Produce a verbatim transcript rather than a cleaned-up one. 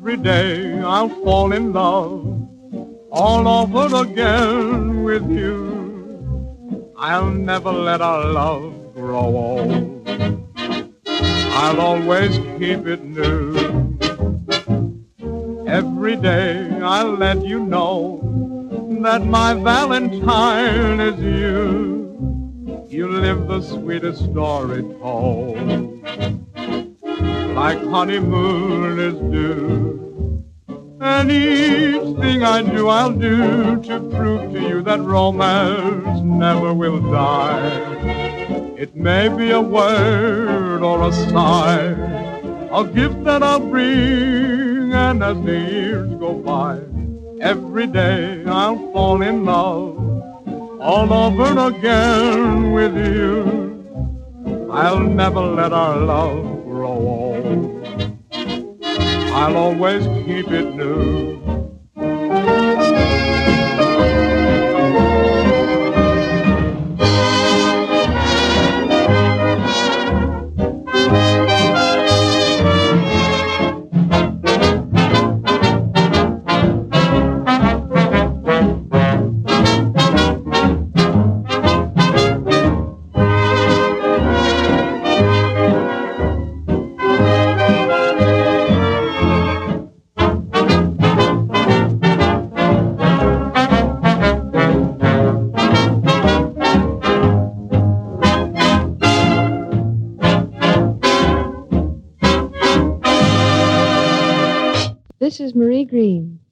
Every day I'll fall in love all over again with you. I'll never let our love grow old. I'll always keep it new. Every day I'll let you know that my Valentine is you. You live the sweetest story told, like honeymoon is due. And each thing I do, I'll do to prove to you that romance never will die. It may be a word or a sigh, a gift that I'll bring, and as the years go by, every day I'll fall in love all over again with you. I'll never let our love grow old. I'll always keep it new. This is Marie Green.